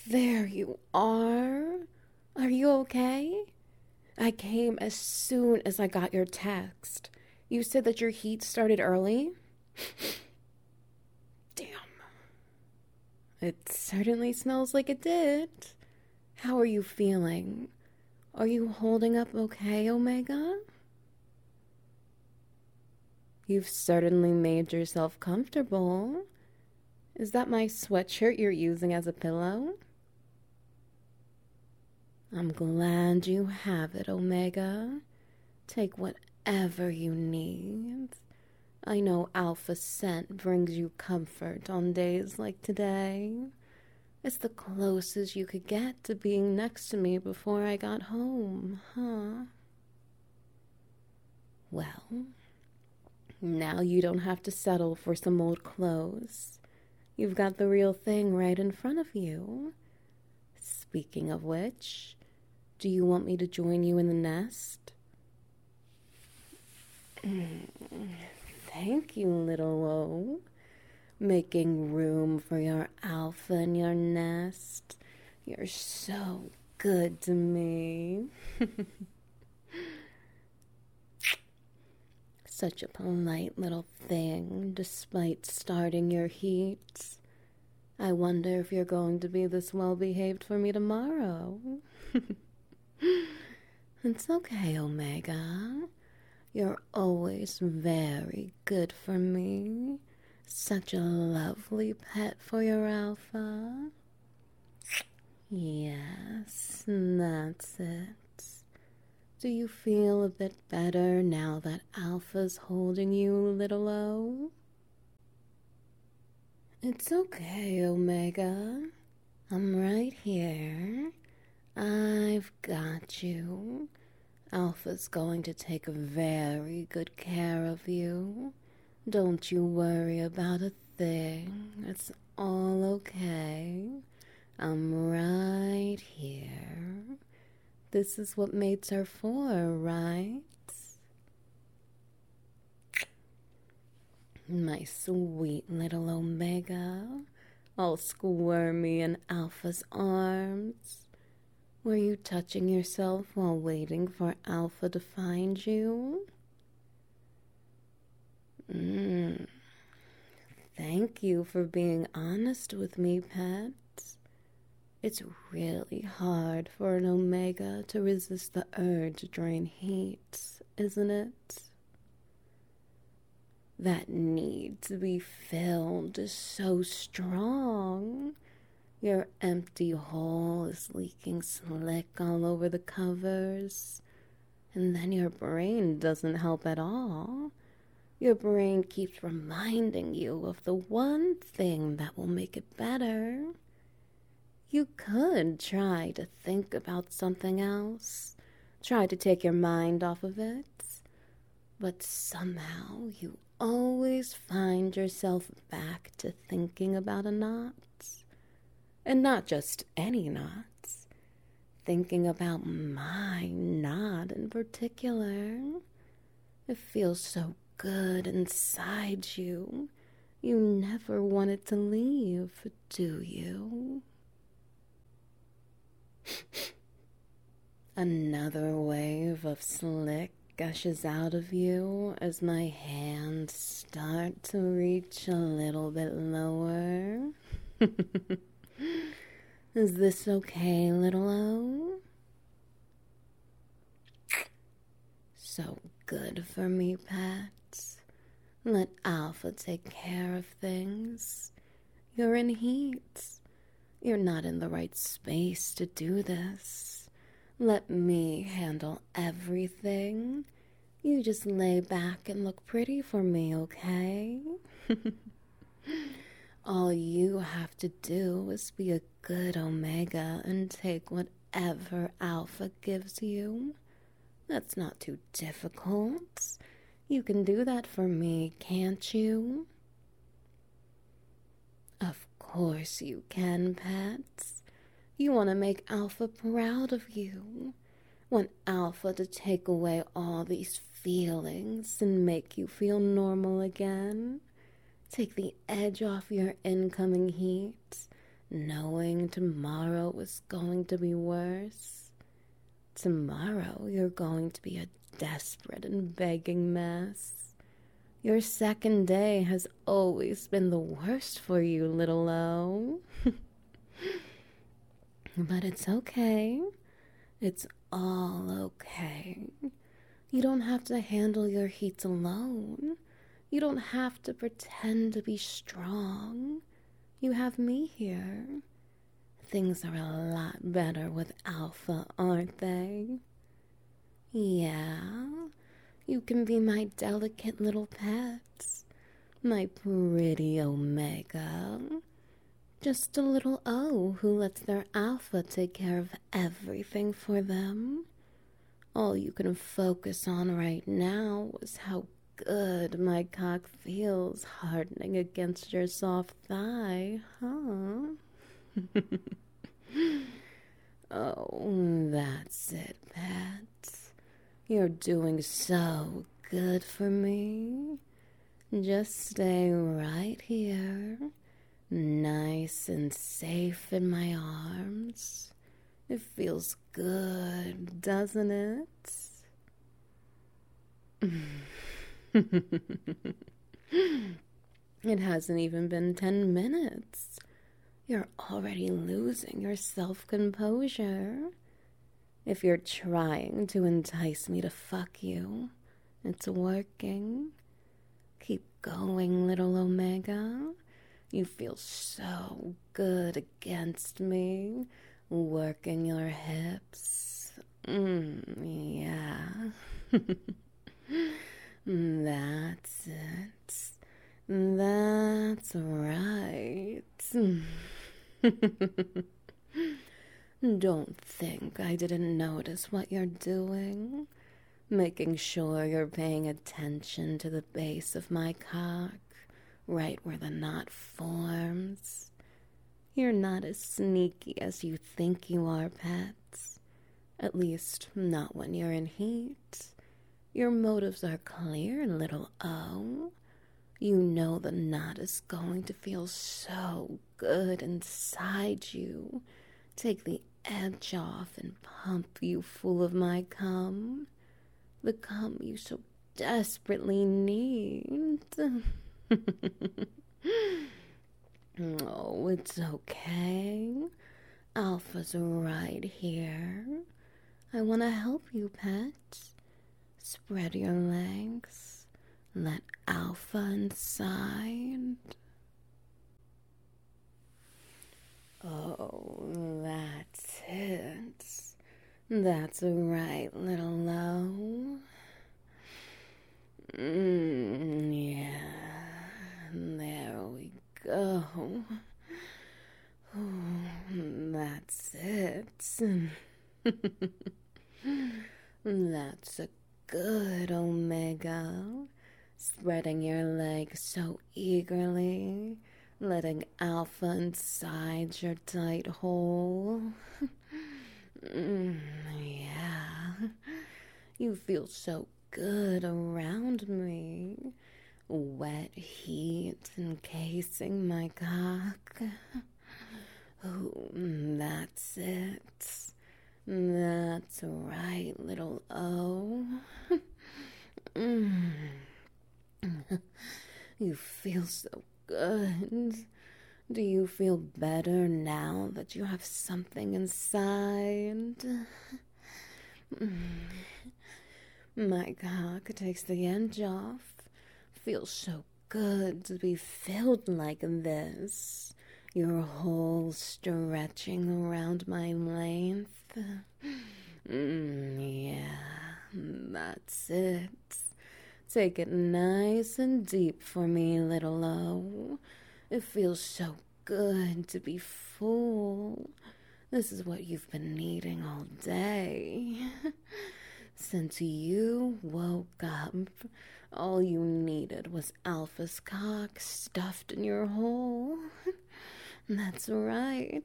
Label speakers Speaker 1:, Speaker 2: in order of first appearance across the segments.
Speaker 1: There you are. Are you okay? I came as soon as I got your text. You said that your heat started early? Damn. It certainly smells like it did. How are you feeling? Are you holding up okay, Omega? You've certainly made yourself comfortable. Is that my sweatshirt you're using as a pillow? I'm glad you have it, Omega. Take whatever you need. I know Alpha Scent brings you comfort on days like today. It's the closest you could get to being next to me before I got home, huh? Well, now you don't have to settle for some old clothes. You've got the real thing right in front of you. Speaking of which, do you want me to join you in the nest? Thank you, little O. Making room for your alpha in your nest. You're so good to me. Such a polite little thing, despite starting your heat. I wonder if you're going to be this well-behaved for me tomorrow. It's okay, Omega. You're always very good for me. Such a lovely pet for your alpha. Yes, that's it. Do you feel a bit better now that Alpha's holding you, little O? It's okay, Omega. I'm right here. I've got you. Alpha's going to take very good care of you. Don't you worry about a thing. It's all okay. I'm right here. This is what mates are for, right? My sweet little Omega, all squirmy in Alpha's arms. Were you touching yourself while waiting for Alpha to find you? Thank you for being honest with me, pet. It's really hard for an Omega to resist the urge to drain heat, isn't it? That need to be filled is so strong. Your empty hole is leaking slick all over the covers. And then your brain doesn't help at all. Your brain keeps reminding you of the one thing that will make it better. You could try to think about something else. Try to take your mind off of it. But somehow you always find yourself back to thinking about a knot. And not just any knots. Thinking about my knot in particular. It feels so good inside you. You never want it to leave, do you? Another wave of slick gushes out of you as my hands start to reach a little bit lower. Is this okay, little O? So good for me, pets. Let Alpha take care of things. You're in heat. You're not in the right space to do this. Let me handle everything. You just lay back and look pretty for me, okay? All you have to do is be a good Omega and take whatever Alpha gives you. That's not too difficult. You can do that for me, can't you? Of course you can, pets. You want to make Alpha proud of you. Want Alpha to take away all these feelings and make you feel normal again. Take the edge off your incoming heat knowing tomorrow was going to be worse. Tomorrow you're going to be a desperate and begging mess. Your second day has always been the worst for you, little O. But it's okay. It's all okay. You don't have to handle your heat alone. You don't have to pretend to be strong. You have me here. Things are a lot better with Alpha, aren't they? Yeah, you can be my delicate little pets, my pretty Omega. Just a little O who lets their Alpha take care of everything for them. All you can focus on right now is how good my cock feels hardening against your soft thigh, huh? Oh, that's it, pet. You're doing so good for me. Just stay right here, nice and safe in my arms. It feels good, doesn't it? It hasn't even been 10 minutes. You're already losing your self-composure. If you're trying to entice me to fuck you, it's working. Keep going, little Omega. You feel so good against me, working your hips. Yeah. That's it. That's right. Don't think I didn't notice what you're doing. Making sure you're paying attention to the base of my cock, right where the knot forms. You're not as sneaky as you think you are, pets. At least, not when you're in heat. Your motives are clear, little O. You know the knot is going to feel so good inside you. Take the edge off and pump you full of my cum. The cum you so desperately need. Oh, it's okay. Alpha's right here. I want to help you, pet. Spread your legs. Let Alpha inside. Oh, that's it. That's right, little low. Yeah, there we go. Oh, that's it. That's a good Omega. Spreading your legs so eagerly, letting Alpha inside your tight hole. Yeah, you feel so good around me. Wet heat encasing my cock. Oh, that's it. That's right, little O. You feel so good. Do you feel better now that you have something inside? My cock takes the edge off. Feels so good to be filled like this. Your hole stretching around my length. Yeah, that's it. Take it nice and deep for me, little O. It feels so good to be full. This is what you've been needing all day. Since you woke up, all you needed was Alpha's cock stuffed in your hole. That's right.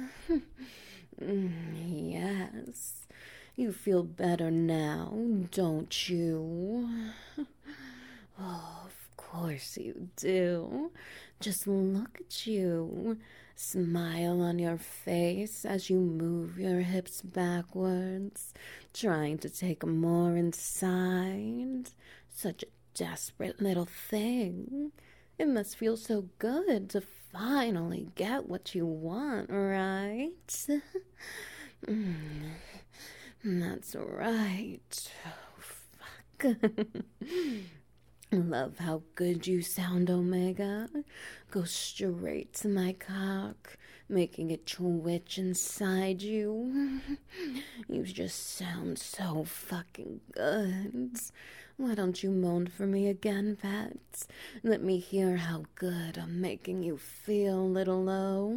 Speaker 1: Yes. You feel better now, don't you? Oh, of course you do. Just look at you. Smile on your face as you move your hips backwards, trying to take more inside. Such a desperate little thing. It must feel so good to finally get what you want, right? That's right. Oh, fuck. Love how good you sound, Omega. Go straight to my cock, making it twitch inside you. You just sound so fucking good. Why don't you moan for me again, pet? Let me hear how good I'm making you feel, little O.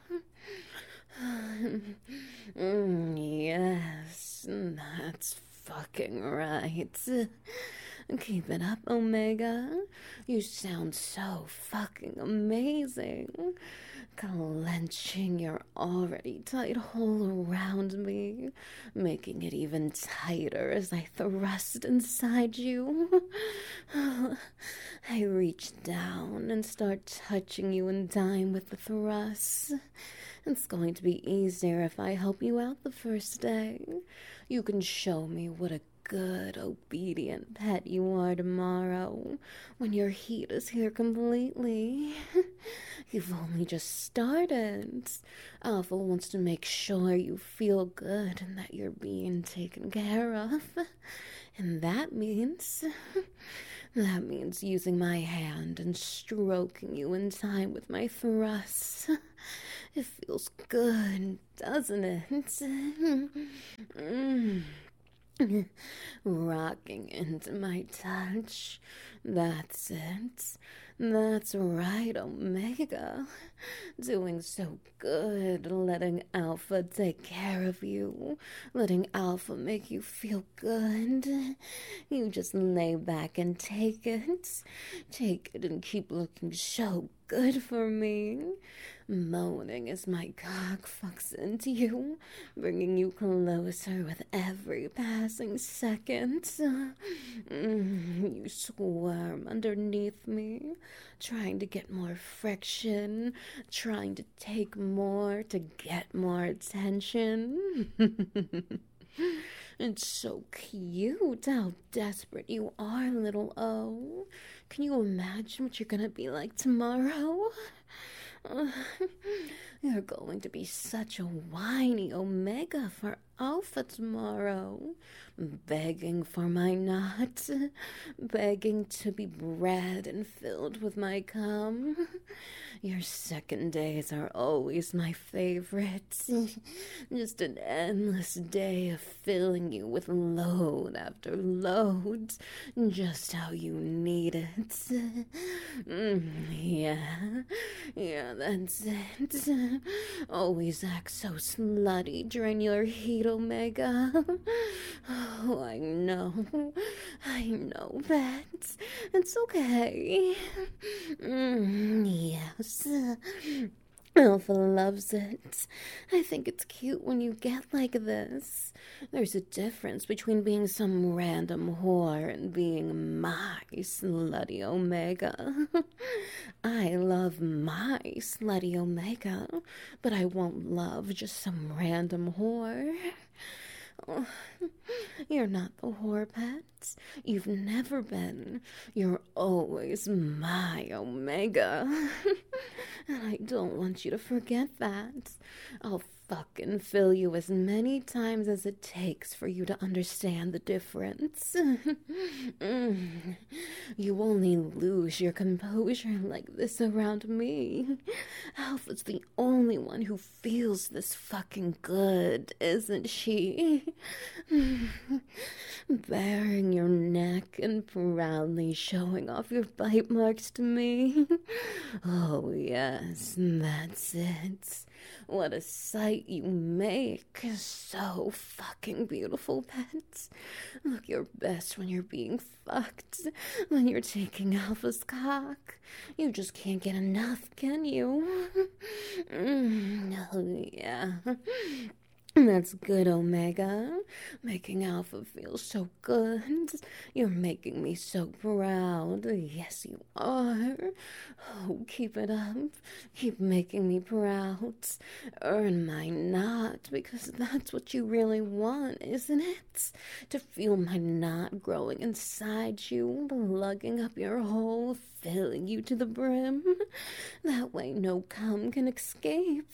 Speaker 1: Yes, that's fucking right. Keep it up, Omega. You sound so fucking amazing. Clenching your already tight hole around me, making it even tighter as I thrust inside you. I reach down and start touching you and dime with the thrust. It's going to be easier if I help you out the first day. You can show me what a good, obedient pet you are tomorrow, when your heat is here completely. You've only just started. Alpha wants to make sure you feel good and that you're being taken care of. And that means using my hand and stroking you in time with my thrusts. It feels good, doesn't it? Rocking into my touch. That's it. That's right, Omega. Doing so good, letting Alpha take care of you, letting Alpha make you feel good. You just lay back and take it. Take it and keep looking so good for me. Moaning as my cock fucks into you, bringing you closer with every passing second. You squirm underneath me, trying to get more friction, trying to take more to get more attention. It's so cute how desperate you are, little O. Can you imagine what you're gonna be like tomorrow? You're going to be such a whiny Omega for Alpha tomorrow, begging for my nut, begging to be bred and filled with my cum. Your second days are always my favorites. Just an endless day of filling you with load after load, just how you need it. Yeah, that's it. Always act so slutty during your heat, Omega. Oh, I know, Beth. It's okay. Yes. Alpha loves it. I think it's cute when you get like this. There's a difference between being some random whore and being my slutty Omega. I love my slutty Omega, but I won't love just some random whore. Oh, you're not the whore, pet. You've never been. You're always my Omega. And I don't want you to forget that. I'll fucking fill you as many times as it takes for you to understand the difference. You only lose your composure like this around me. Alpha's the only one who feels this fucking good, isn't she? Baring your neck and proudly showing off your bite marks to me. Oh, yes, that's it. What a sight you make. So fucking beautiful, pet. Look your best when you're being fucked, when you're taking Alpha's cock. You just can't get enough, can you? Oh, yeah. That's good, Omega. Making Alpha feel so good. You're making me so proud. Yes, you are. Oh, keep it up. Keep making me proud. Earn my knot, because that's what you really want, isn't it? To feel my knot growing inside you, plugging up your hole, filling you to the brim. That way no cum can escape.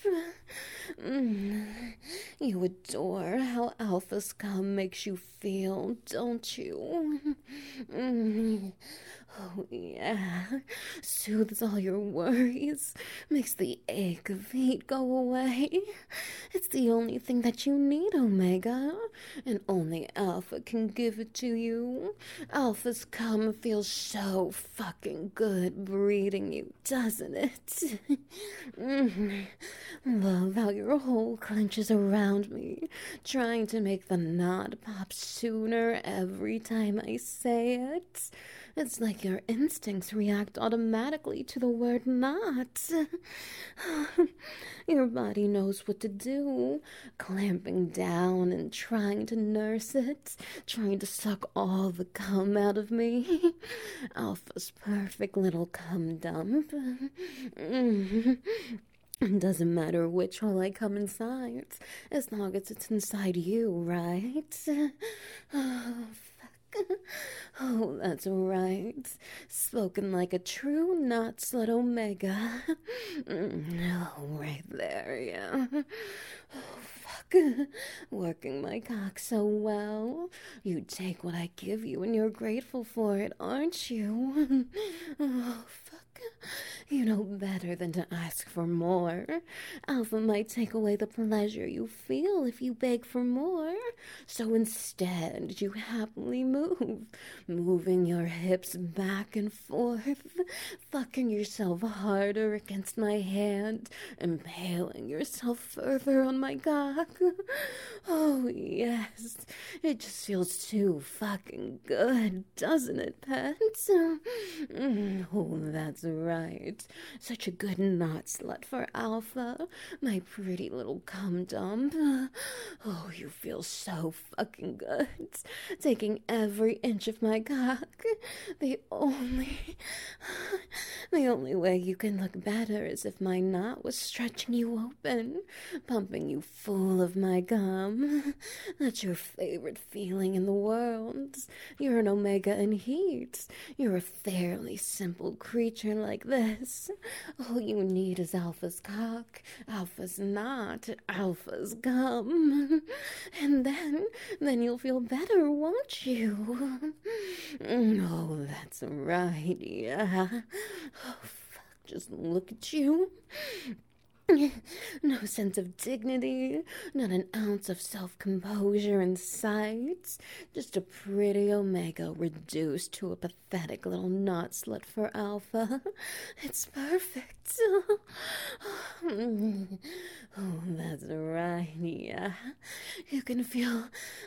Speaker 1: You adore how Alpha's cum makes you feel, don't you? Oh, yeah. Soothes all your worries, makes the ache of heat go away. It's the only thing that you need, Omega, and only Alpha can give it to you. Alpha's cum feels so fucking good breeding you, doesn't it? Love how your hole clenches around me, trying to make the knot pop sooner every time I say it. It's like your instincts react automatically to the word knot. Your body knows what to do, clamping down and trying to nurse it, trying to suck all the cum out of me. Alpha's perfect little cum dump. It doesn't matter which hole I come inside, as long as it's inside you, right? Oh, fuck. Oh, that's right. Spoken like a true not slut Omega. Oh, right there, yeah. Oh, fuck. Working my cock so well. You take what I give you and you're grateful for it, aren't you? Oh, fuck. You know better than to ask for more. Alpha might take away the pleasure you feel if you beg for more. So instead, you happily move, moving your hips back and forth, fucking yourself harder against my hand, impaling yourself further on my cock. Oh, yes. It just feels too fucking good, doesn't it, pet? Oh, that's right. Such a good knot slut for Alpha, my pretty little cum dump. Oh, you feel so fucking good, taking every inch of my cock. The only, the only way you can look better is if my knot was stretching you open, pumping you full of my gum. That's your favorite feeling in the world. You're an Omega in heat. You're a fairly simple creature like this. All you need is Alpha's cock, Alpha's knot, Alpha's gum. And then you'll feel better, won't you? Oh, that's right, yeah. Oh, fuck, just look at you. No sense of dignity, not an ounce of self-composure in sight. Just a pretty Omega reduced to a pathetic little knot slut for Alpha. It's perfect. Oh, that's right, yeah. You can feel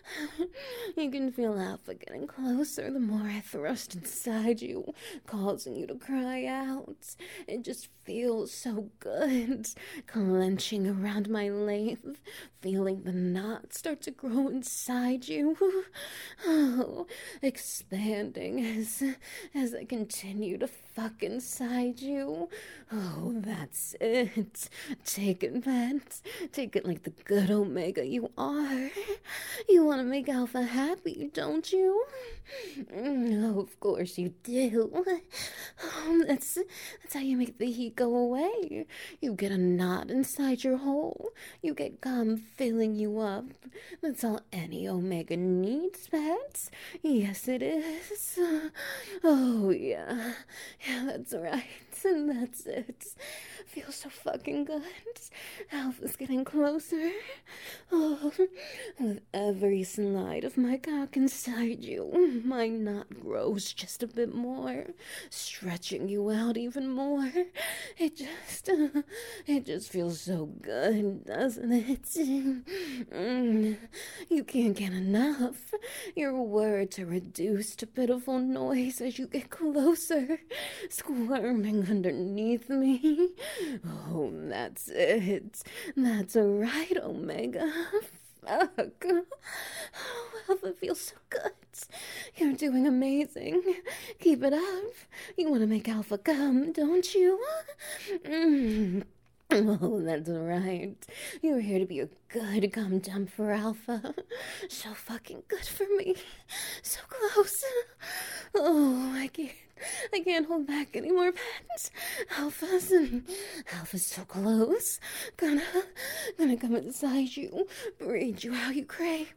Speaker 1: Alpha getting closer the more I thrust inside you, causing you to cry out. It just feels so good. Clenching around my lathe, feeling the knot start to grow inside you. Oh, expanding as I continue to fuck inside you. Oh, that's it. Take it, Pet. Take it like the good Omega you are. You want to make Alpha happy, don't you? Oh, of course you do. That's how you make the heat go away. You get a knot inside your hole. You get gum filling you up. That's all any Omega needs, Pets. Yes, it is. Oh, yeah. Yeah, that's right. And that's it. Feels so fucking good. Alpha's getting closer. Oh, with every slide of my cock inside you, my knot grows just a bit more, stretching you out even more. It just feels so good, doesn't it? You can't get enough. Your words are reduced to pitiful noise as you get closer, squirming underneath me. Oh, that's it. That's right, Omega. fuck. Oh, Alpha feels so good. You're doing amazing. Keep it up. You want to make Alpha come, don't you? Mm. Oh, that's right. You're here to be a good gum dump for Alpha. So fucking good for me. So close. Oh, I can't hold back any more pets. Alpha's so close. Gonna come inside you, breed you how you crave.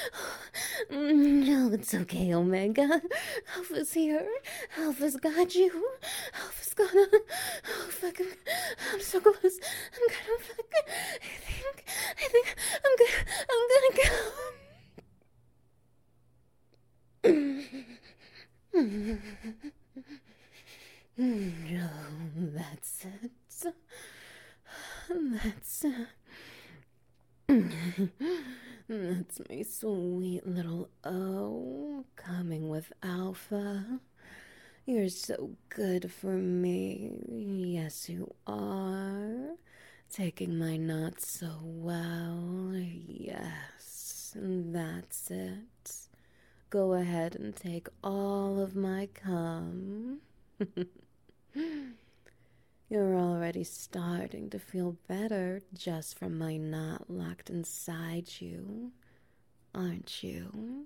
Speaker 1: No, it's okay, Omega. Alpha's here. Alpha's got you. Alpha's gonna. Oh, fuck. I'm so close. I'm gonna fuck. I think I'm gonna go. No, that's it. That's that's my sweet little O coming with Alpha. You're so good for me. Yes, you are. Taking my not so well. Yes, that's it. Go ahead and take all of my cum. You're already starting to feel better just from my knot locked inside you, aren't you?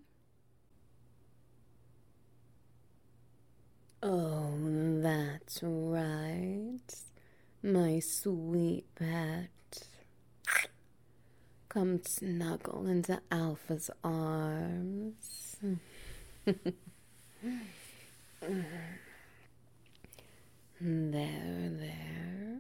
Speaker 1: Oh, that's right. My sweet pet. Come snuggle into Alpha's arms. There.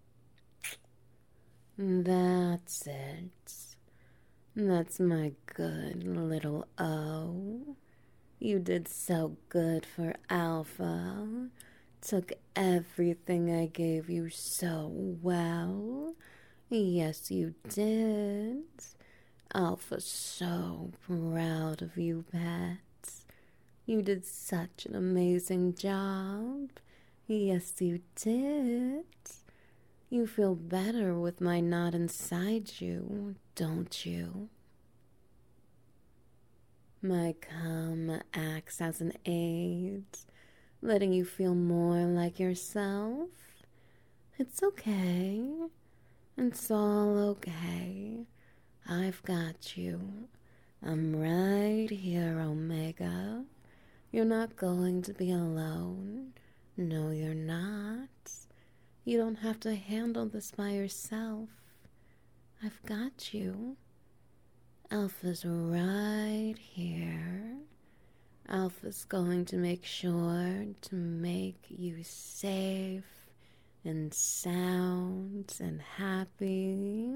Speaker 1: That's it. That's my good little O. You did so good for Alpha. Took everything I gave you so well. Yes, you did. Alpha's so proud of you, pet. You did such an amazing job. Yes, you did. You feel better with my knot inside you, don't you? My cum acts as an aid, letting you feel more like yourself. It's okay. It's all okay. I've got you. I'm right here, Omega. You're not going to be alone. No, you're not. You don't have to handle this by yourself. I've got you. Alpha's right here. Alpha's going to make sure to make you safe and sound and happy.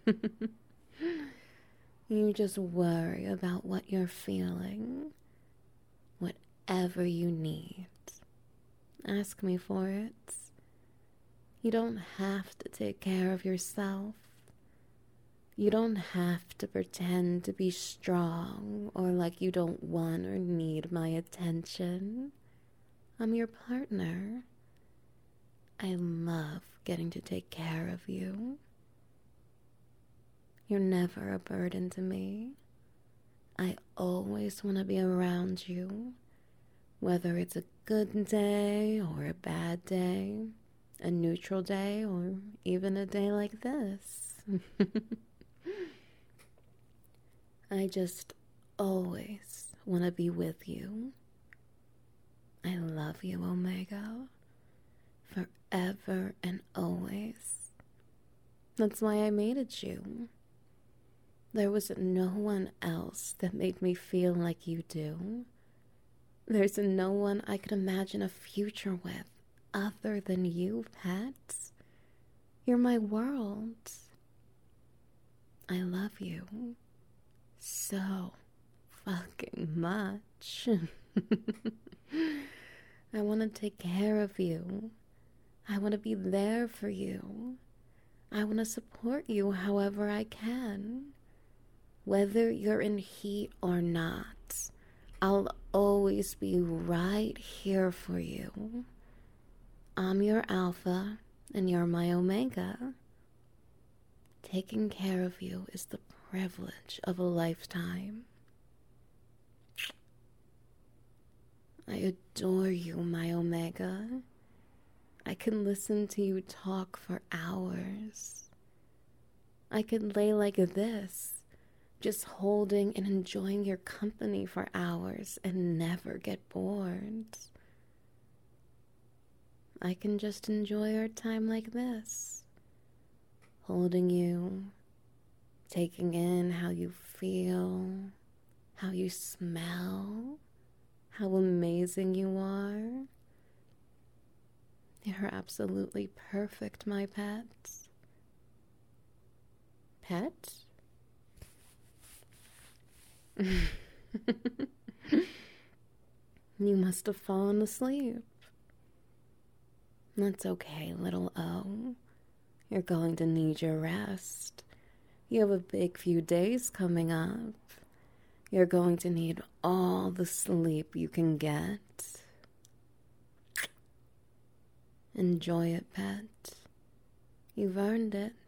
Speaker 1: You just worry about what you're feeling. Whatever you need. Ask me for it. You don't have to take care of yourself. You don't have to pretend to be strong or like you don't want or need my attention. I'm your partner. I love getting to take care of you. You're never a burden to me. I always want to be around you, whether it's a good day or a bad day, a neutral day or even a day like this. I just always want to be with you. I love you, Omega, forever and always. That's why I made it you. There was no one else that made me feel like you do. There's no one I could imagine a future with other than you, pets. You're my world. I love you so fucking much. I want to take care of you. I want to be there for you. I want to support you however I can. Whether you're in heat or not, I'll always be right here for you. I'm your Alpha and you're my Omega. Taking care of you is the privilege of a lifetime. I adore you, my Omega. I can listen to you talk for hours. I could lay like this, just holding and enjoying your company for hours and never get bored. I can just enjoy our time like this, holding you, taking in how you feel, how you smell, how amazing you are. You're absolutely perfect, my pet. Pet? You must have fallen asleep. That's okay, little O. You're going to need your rest. You have a big few days coming up. You're going to need all the sleep you can get. Enjoy it, pet. You've earned it.